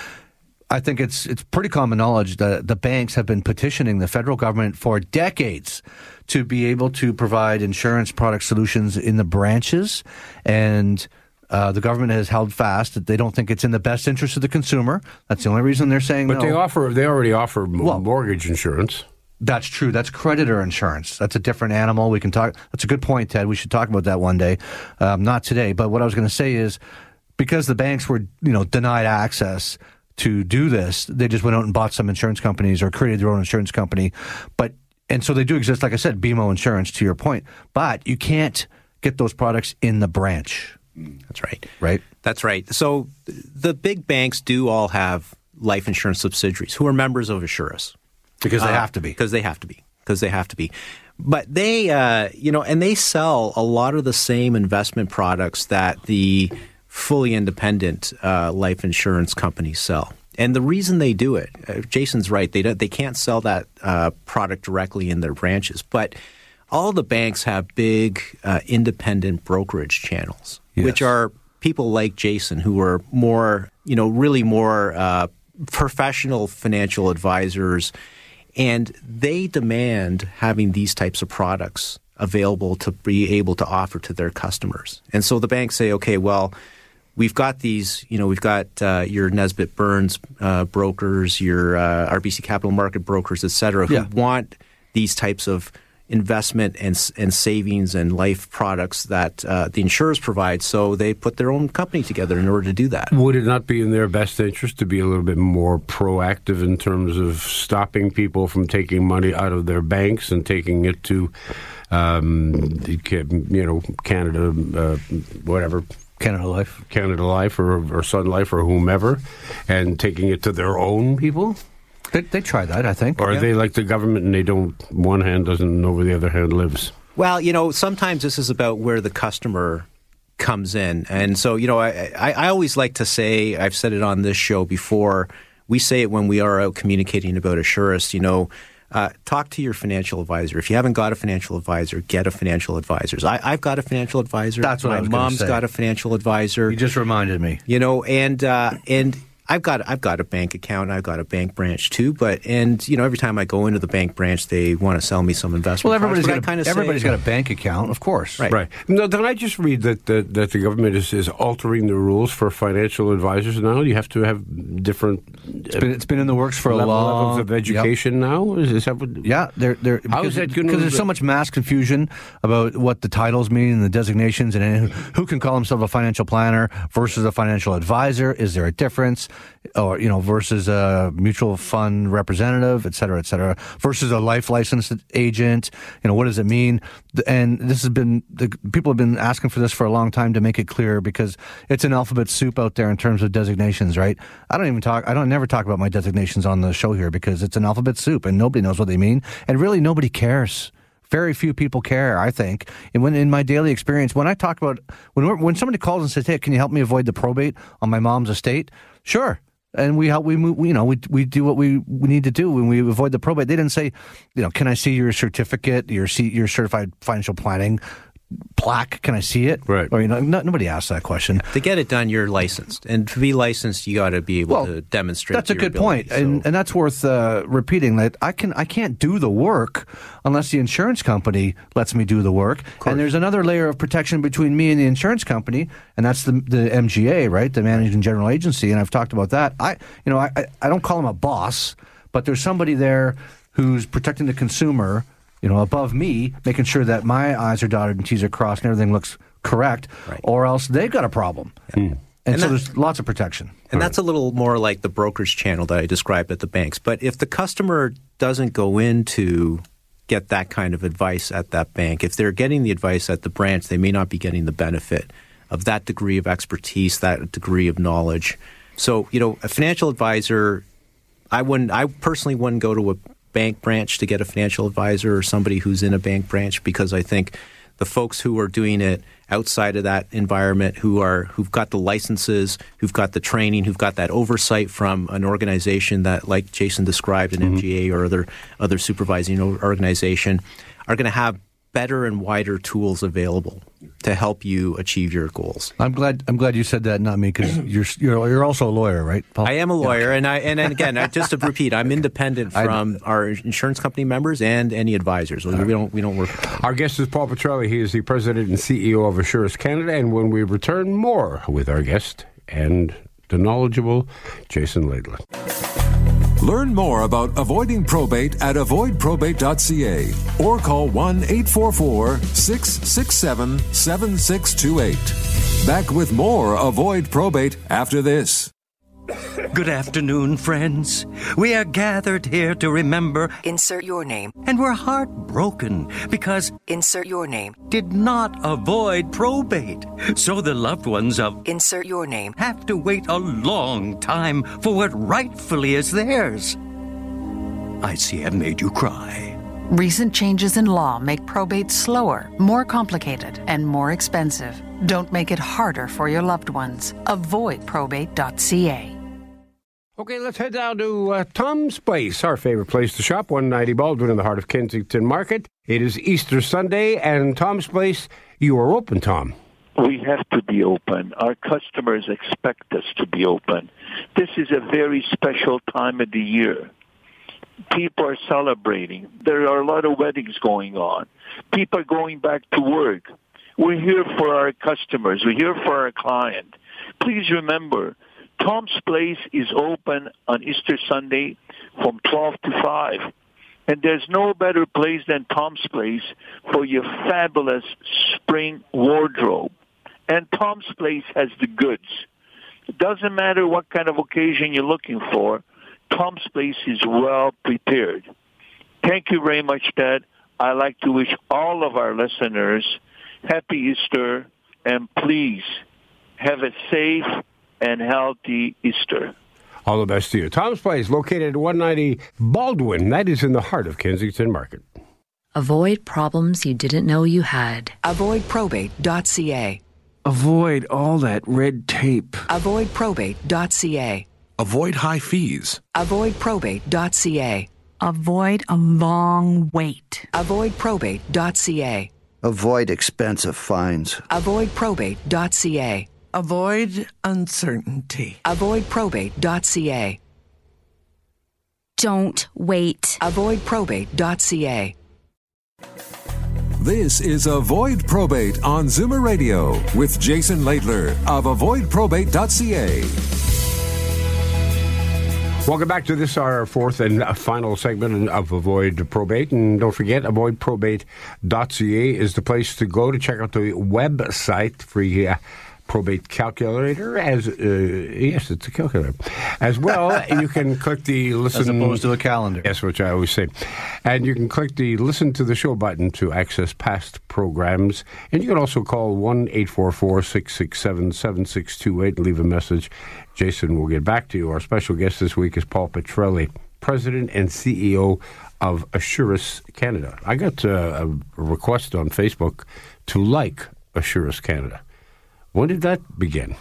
I think it's it's pretty common knowledge that the banks have been petitioning the federal government for decades to be able to provide insurance product solutions in the branches, and Uh, the government has held fast that they don't think it's in the best interest of the consumer. That's the only reason they're saying but no. But they offer, they already offer well, mortgage insurance. That's true. That's creditor insurance. That's a different animal. We can talk. That's a good point, Ted. We should talk about that one day. Um, not today. But what I was going to say is, because the banks were, you know, denied access to do this, they just went out and bought some insurance companies or created their own insurance company. But and so they do exist, like I said, B M O Insurance. To your point, but you can't get those products in the branch. That's right. Right? That's right. So the big banks do all have life insurance subsidiaries who are members of Assurus. Because they uh, have to be. Because they have to be. Because they have to be. But they, uh, you know, and they sell a lot of the same investment products that the fully independent uh, life insurance companies sell. And the reason they do it, uh, Jason's right, they don't, they can't sell that uh, product directly in their branches. But all the banks have big uh, independent brokerage channels, yes. which are people like Jason who are more, you know, really more uh, professional financial advisors, and they demand having these types of products available to be able to offer to their customers. And so the banks say, okay, well, we've got these, you know, we've got uh, your Nesbitt Burns uh, brokers, your uh, R B C Capital Market brokers, et cetera, who yeah. want these types of investment and and savings and life products that uh, the insurers provide, so they put their own company together in order to do that. Would it not be in their best interest to be a little bit more proactive in terms of stopping people from taking money out of their banks and taking it to, um, you know, Canada, uh, whatever, Canada Life, Canada Life, or, or Sun Life, or whomever, and taking it to their own people? They, they try that, I think. Or are yeah. they like the government and they don't, one hand doesn't know where the other hand lives? Well, you know, sometimes this is about where the customer comes in. And so, you know, I, I, I always like to say, I've said it on this show before, we say it when we are out communicating about Assurus, you know, uh, talk to your financial advisor. If you haven't got a financial advisor, get a financial advisor. I, I've got a financial advisor. That's what My I was gonna mom's say. got a financial advisor. You just reminded me. You know, and uh, and I've got I've got a bank account. I've got a bank branch too. But and you know, every time I go into the bank branch, they want to sell me some investment. Well, everybody's products, got but I a, kinda everybody's say, got a bank account, of course. Right. Right. No, did I just read that that, that the government is, is altering the rules for financial advisors now? You have to have different. It's been, it's been in the works for a level, long levels of education yep. now. Is, is that what? Yeah, they're, they're, How because, is that gonna because there's so much mass confusion about what the titles mean and the designations, and who, who can call himself a financial planner versus a financial advisor. Is there a difference? or, you know, versus a mutual fund representative, et cetera, et cetera, versus a life licensed agent. You know, what does it mean? And this has been, the people have been asking for this for a long time to make it clear, because it's an alphabet soup out there in terms of designations, right? I don't even talk, I don't never talk about my designations on the show here because it's an alphabet soup and nobody knows what they mean. And really nobody cares. Very few people care, I think. And when in my daily experience, when I talk about, when we're, when somebody calls and says, hey, can you help me avoid the probate on my mom's estate? Sure. And we help, we move, you know, we we do what we, we need to do when we avoid the probate. They didn't say, you know, can I see your certificate, your your certified financial planning plaque? Can I see it? Right. Or, you know, no, nobody asked that question. To get it done, you're licensed. And to be licensed, you got to be able well, to demonstrate That's a your good ability, point. so. And, and that's worth uh, repeating, that I can I can't do the work unless the insurance company lets me do the work. And there's another layer of protection between me and the insurance company, and that's the the M G A, right? The Managing General Agency. And I've talked about that. I you know, I, I don't call him a boss, but there's somebody there who's protecting the consumer, you know, above me, making sure that my I's are dotted and T's are crossed and everything looks correct, right. Or else they've got a problem. Mm. And, and so that, there's lots of protection. And that's a little more like the brokerage channel that I described at the banks. But if the customer doesn't go in to get that kind of advice at that bank, if they're getting the advice at the branch, they may not be getting the benefit of that degree of expertise, that degree of knowledge. So, you know, a financial advisor, I wouldn't, I personally wouldn't go to a bank branch to get a financial advisor or somebody who's in a bank branch, because I think the folks who are doing it outside of that environment, who are who've got the licenses, who've got the training, who've got that oversight from an organization that, like Jason described, an mm-hmm. M G A or other other supervising organization, are going to have better and wider tools available to help you achieve your goals. I'm glad. I'm glad you said that, not me, because you're you're you're also a lawyer, right, Paul? I am a lawyer, yeah. and I and, and again, I, just to repeat, I'm independent from our insurance company members and any advisors. We, we don't we don't work. Our guest is Paul Petrelli. He is the president and C E O of Assurance Canada. And when we return, more with our guest and the knowledgeable Jason Laidler. Learn more about avoiding probate at avoid probate dot c a or call one eight four four, six six seven, seven six two eight. Back with more Avoid Probate after this. Good afternoon, friends. We are gathered here to remember... Insert your name. And we're heartbroken because... Insert your name. ...did not avoid probate. So the loved ones of... Insert your name. ...have to wait a long time for what rightfully is theirs. I see I've made you cry. Recent changes in law make probate slower, more complicated, and more expensive. Don't make it harder for your loved ones. avoid probate dot c a. Okay, let's head down to uh, Tom's Place, our favorite place to shop, one ninety Baldwin in the heart of Kensington Market. It is Easter Sunday, and Tom's Place, you are open, Tom. We have to be open. Our customers expect us to be open. This is a very special time of the year. People are celebrating. There are a lot of weddings going on. People are going back to work. We're here for our customers. We're here for our client. Please remember, Tom's Place is open on Easter Sunday from twelve to five. And there's no better place than Tom's Place for your fabulous spring wardrobe. And Tom's Place has the goods. It doesn't matter what kind of occasion you're looking for. Tom's Place is well prepared. Thank you very much, Ted. I'd like to wish all of our listeners Happy Easter, and please have a safe and healthy Easter. All the best to you. Tom's Place, located at one ninety Baldwin. That is in the heart of Kensington Market. Avoid problems you didn't know you had. avoid probate dot c a. Avoid all that red tape. avoid probate dot c a. Avoid high fees. avoid probate dot c a. Avoid a long wait. avoid probate dot c a. Avoid expensive fines. avoid probate dot c a. Avoid uncertainty. avoid probate dot c a. Don't wait. avoid probate dot c a. This is Avoid Probate on Zoomer Radio with Jason Laidler of avoid probate dot c a. Welcome back to this, our fourth and final segment of Avoid Probate. And don't forget, avoid probate dot c a is the place to go to check out the website, free uh, probate calculator. As uh, yes, it's a calculator. As well, you can click the listen. As opposed to a calendar. Yes, which I always say. And you can click the listen to the show button to access past programs. And you can also call one eight four four, six six seven, seven six two eight and leave a message. Jason will get back to you. Our special guest this week is Paul Petrelli, President and C E O of Assurus Canada. I got uh, a request on Facebook to like Assurus Canada. When did that begin?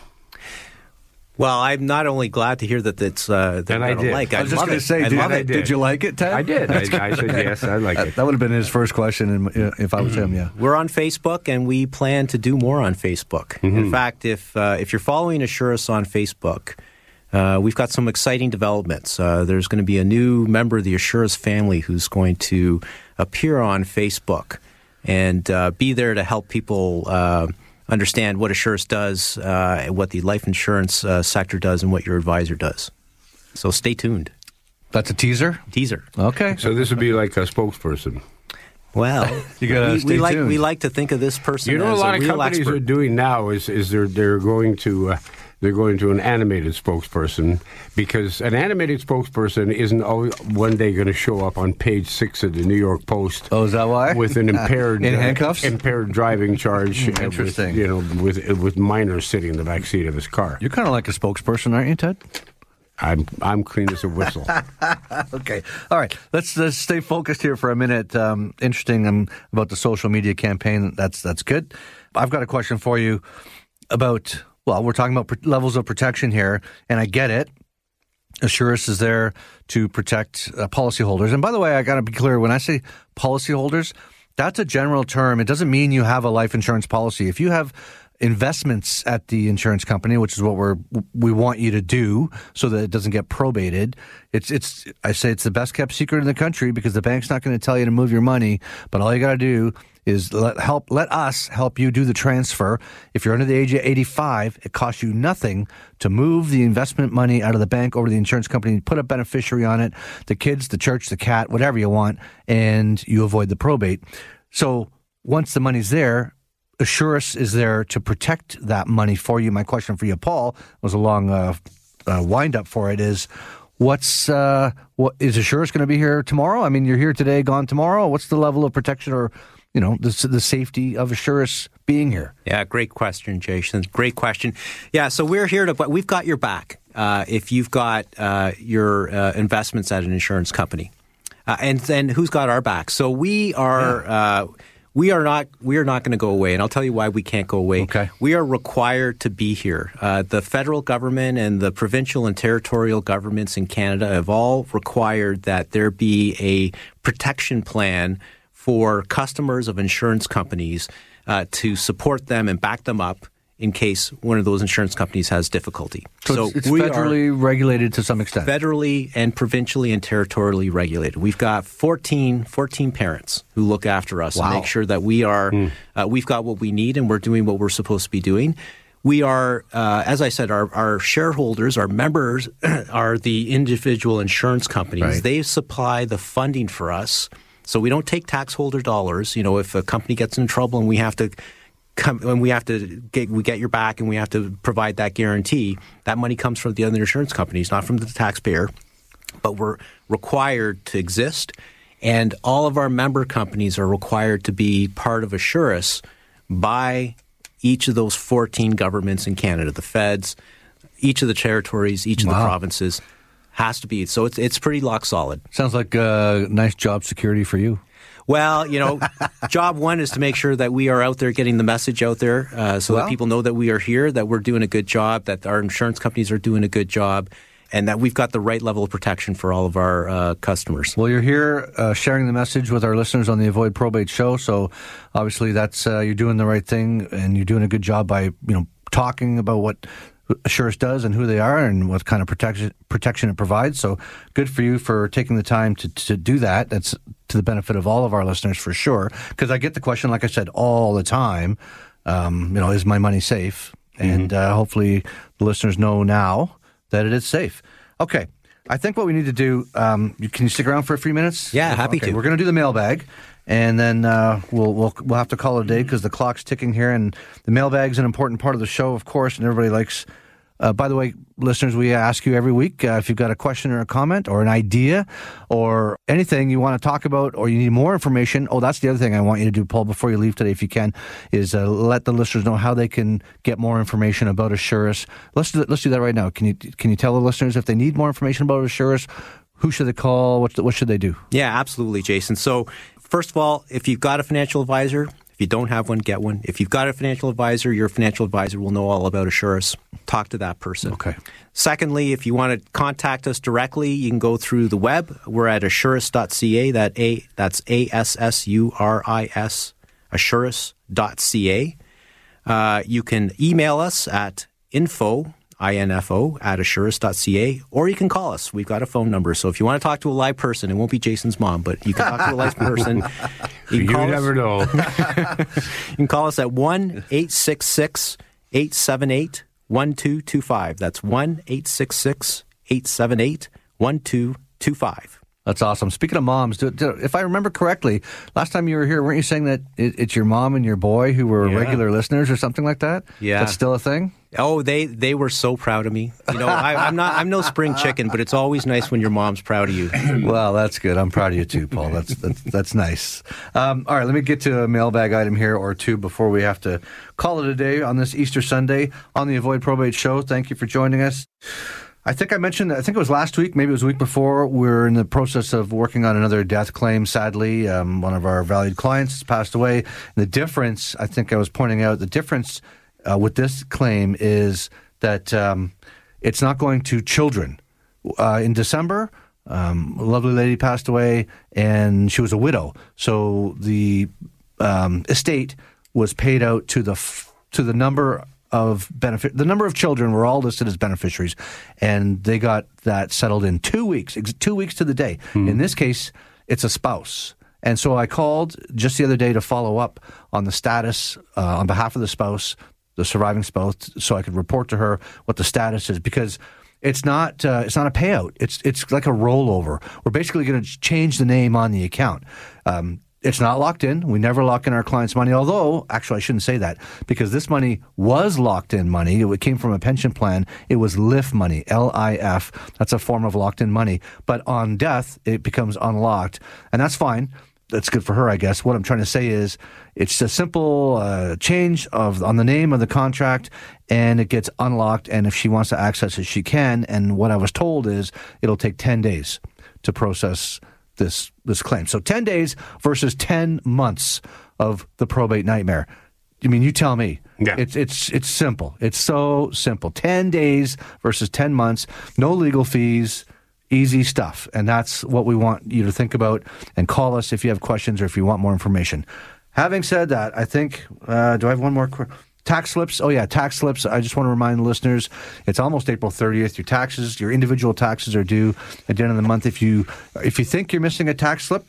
Well, I'm not only glad to hear that it's uh, that and I did. like. I, I was just going to say, I did, love I, it. did you like it, Ted? I did. I, I said yes, I like it. That would have been his first question if I was him, yeah. We're on Facebook, and we plan to do more on Facebook. Mm-hmm. In fact, if uh, if you're following Assurus on Facebook, uh, we've got some exciting developments. Uh, there's going to be a new member of the Assurus family who's going to appear on Facebook and uh, be there to help people uh, understand what Assurus does, uh, what the life insurance uh, sector does, and what your advisor does. So stay tuned. That's a teaser? Teaser. Okay. So this would be like a spokesperson. Well, you gotta we, stay we like tuned. we like to think of this person. You know, as a lot a of real companies expert. are doing now is is they're they're going to. Uh, They're going to an animated spokesperson, because an animated spokesperson isn't always one day going to show up on page six of the New York Post. Oh, is that why? With an impaired in handcuffs, uh, impaired driving charge. Mm, interesting. With, you know, with with minors sitting in the back seat of his car. You're kind of like a spokesperson, aren't you, Ted? I'm I'm clean as a whistle. Okay, all right. Let's, let's stay focused here for a minute. Um, interesting um, about the social media campaign. That's that's good. I've got a question for you about. Well, we're talking about pr- levels of protection here, and I get it. Assurus is there to protect uh, policyholders. And by the way, I got to be clear, when I say policyholders, that's a general term. It doesn't mean you have a life insurance policy. If you have investments at the insurance company, which is what we're we want you to do so that it doesn't get probated, it's it's I say it's the best kept secret in the country, because the bank's not going to tell you to move your money, but all you got to do is let help let us help you do the transfer. If you're under the age of eighty-five, it costs you nothing to move the investment money out of the bank over to the insurance company, put a beneficiary on it, the kids, the church, the cat, whatever you want, and you avoid the probate. So once the money's there, Assurus is there to protect that money for you. My question for you, Paul, was a long uh, uh, wind-up for it, is what's uh, what is Assurus going to be here tomorrow? I mean, you're here today, gone tomorrow. What's the level of protection, or you know, the, the safety of Assurus being here? Yeah, great question, Jason. Great question. Yeah, so we're here to, but we've got your back uh, if you've got uh, your uh, investments at an insurance company, uh, and then who's got our back? So we are. Yeah. Uh, We are not. We are not going to go away, and I'll tell you why we can't go away. Okay. We are required to be here. Uh, the federal government and the provincial and territorial governments in Canada have all required that there be a protection plan for customers of insurance companies uh, to support them and back them up in case one of those insurance companies has difficulty. So, so it's, it's we federally regulated to some extent. Federally and provincially and territorially regulated. We've got fourteen, fourteen parents who look after us wow. and make sure that we are, mm. uh, we've got what we need and we're doing what we're supposed to be doing. We are, uh, as I said, our, our shareholders, our members are the individual insurance companies. Right. They supply the funding for us. So we don't take tax holder dollars. You know, if a company gets in trouble and we have to Come, when we have to get, we get your back and we have to provide that guarantee, that money comes from the other insurance companies, not from the taxpayer. But we're required to exist, and all of our member companies are required to be part of Assurus by each of those fourteen governments in Canada, the feds, each of the territories, each of wow. the provinces has to be. So it's it's pretty lock solid. Sounds like uh, nice job security for you. Well, you know, job one is to make sure that we are out there getting the message out there uh, so well, that people know that we are here, that we're doing a good job, that our insurance companies are doing a good job, and that we've got the right level of protection for all of our uh, customers. Well, you're here uh, sharing the message with our listeners on the Avoid Probate show, so obviously that's uh, you're doing the right thing, and you're doing a good job by, you know, talking about what Assurus does and who they are and what kind of protection protection it provides. So good for you for taking the time to, to do that. That's to the benefit of all of our listeners for sure. Because I get the question, like I said, all the time, um, you know, is my money safe? And mm-hmm. uh, hopefully the listeners know now that it is safe. Okay. I think what we need to do, um, can you stick around for a few minutes? Yeah, happy okay, to. We're going to do the mailbag. And then uh, we'll, we'll we'll have to call it a day because the clock's ticking here, and the mailbag's an important part of the show, of course, and everybody likes. Uh, by the way, listeners, we ask you every week uh, if you've got a question or a comment or an idea or anything you want to talk about or you need more information. Oh, that's the other thing I want you to do, Paul, before you leave today, if you can, is uh, let the listeners know how they can get more information about Assurus. Let's do, let's do that right now. Can you can you tell the listeners if they need more information about Assurus, who should they call? What what should they do? Yeah, absolutely, Jason. So first of all, if you've got a financial advisor, if you don't have one, get one. If you've got a financial advisor, your financial advisor will know all about Assurus. Talk to that person. Okay. Secondly, if you want to contact us directly, you can go through the web. We're at assurus dot c a. That a that's A S S U R I S, assurus dot c a. Uh, you can email us at info, I N F O, at assurus dot c a, or you can call us. We've got a phone number. So if you want to talk to a live person, it won't be Jason's mom, but you can talk to a live person. You, you never know. You can call us at one eight six six, eight seven eight, one two two five. That's one eight six six, eight seven eight, one two two five. That's awesome. Speaking of moms, do, do, if I remember correctly, last time you were here, weren't you saying that it, it's your mom and your boy who were Yeah. regular listeners or something like that? Yeah. That's still a thing? Oh, they, they were so proud of me. You know, I, I'm not I'm no spring chicken, but it's always nice when your mom's proud of you. Well, that's good. I'm proud of you too, Paul. That's that's, that's nice. Um, all right, let me get to a mailbag item here or two before we have to call it a day on this Easter Sunday on the Avoid Probate Show. Thank you for joining us. I think I mentioned, I think it was last week, maybe it was the week before, we're in the process of working on another death claim, sadly. Um, one of our valued clients has passed away. The difference, I think I was pointing out, the difference uh, with this claim is that um, it's not going to children. Uh, in December, um, a lovely lady passed away, and she was a widow. So the um, estate was paid out to the f- to the number of benefit, the number of children were all listed as beneficiaries, and they got that settled in two weeks, ex- two weeks to the day. Mm. In this case, it's a spouse. And so I called just the other day to follow up on the status uh, on behalf of the spouse, the surviving spouse, so I could report to her what the status is, because it's not uh, it's not a payout. It's it's like a rollover. We're basically going to change the name on the account. Um, It's not locked in. We never lock in our clients' money, although, actually, I shouldn't say that, because this money was locked-in money. It came from a pension plan. It was L I F money, L I F. That's a form of locked-in money. But on death, it becomes unlocked, and that's fine. That's good for her, I guess. What I'm trying to say is it's a simple uh, change of on the name of the contract, and it gets unlocked, and if she wants to access it, she can. And what I was told is it'll take ten days to process this this claim. So ten days versus ten months of the probate nightmare. I mean, you tell me. Yeah. It's it's it's simple. It's so simple. ten days versus ten months, no legal fees, easy stuff. And that's what we want you to think about, and call us if you have questions or if you want more information. Having said that, I think, uh, do I have one more question? Tax slips. Oh, yeah, tax slips. I just want to remind listeners, it's almost April thirtieth. Your taxes, your individual taxes are due at the end of the month. If you if you think you're missing a tax slip,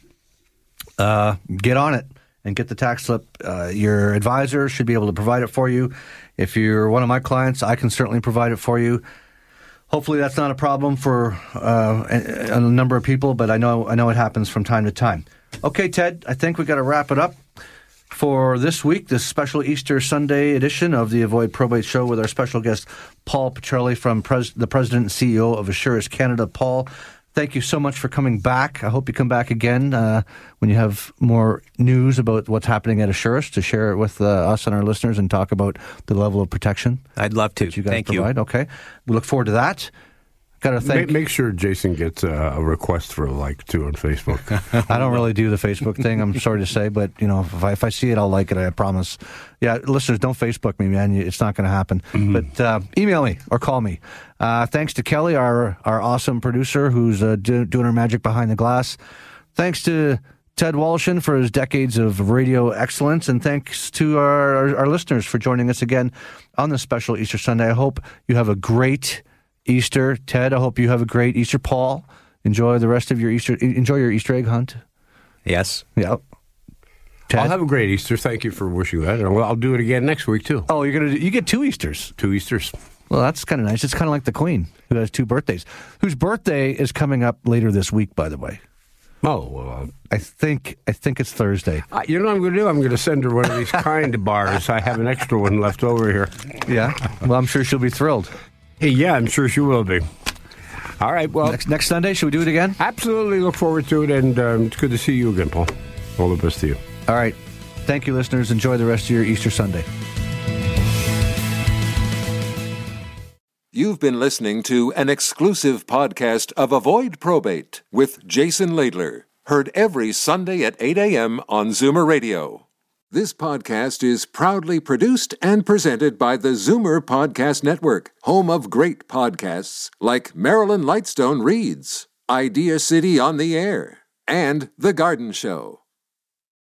uh, get on it and get the tax slip. Uh, your advisor should be able to provide it for you. If you're one of my clients, I can certainly provide it for you. Hopefully that's not a problem for uh, a, a number of people, but I know I know it happens from time to time. Okay, Ted, I think we got to wrap it up for this week, this special Easter Sunday edition of the Avoid Probate Show with our special guest, Paul Petrelli, from pres- the President and C E O of Assurus Canada. Paul, thank you so much for coming back. I hope you come back again uh, when you have more news about what's happening at Assurus to share it with uh, us and our listeners and talk about the level of protection. I'd love to. That you guys Thank provide. you. Okay. We look forward to that. Got to thank. Make, make sure Jason gets a, a request for a like too on Facebook. I don't really do the Facebook thing, I'm sorry to say, but you know, if I, if I see it, I'll like it. I promise. Yeah, listeners, don't Facebook me, man. It's not going to happen. Mm-hmm. But uh, email me or call me. Uh, thanks to Kelly, our our awesome producer, who's uh, do, doing her magic behind the glass. Thanks to Ted Walshin for his decades of radio excellence, and thanks to our, our, our listeners for joining us again on this special Easter Sunday. I hope you have a great Easter. Ted, I hope you have a great Easter. Paul, enjoy the rest of your Easter. Enjoy your Easter egg hunt. Yes. Yeah. Ted? I'll have a great Easter. Thank you for wishing that. And I'll do it again next week, too. Oh, you're gonna do, you get two Easters. Two Easters. Well, that's kind of nice. It's kind of like the Queen, who has two birthdays, whose birthday is coming up later this week, by the way. Oh, well, I think I think it's Thursday. uh, you know what I'm going to do? I'm going to send her one of these kind bars. I have an extra one left over here. Yeah? Well, I'm sure she'll be thrilled. Hey, yeah, I'm sure she will be. All right, well. Next, next Sunday, should we do it again? Absolutely look forward to it, and um, it's good to see you again, Paul. All the best to you. All right. Thank you, listeners. Enjoy the rest of your Easter Sunday. You've been listening to an exclusive podcast of Avoid Probate with Jason Laidler. Heard every Sunday at eight a.m. on Zoomer Radio. This podcast is proudly produced and presented by the Zoomer Podcast Network, home of great podcasts like Marilyn Lightstone Reads, Idea City on the Air, and The Garden Show.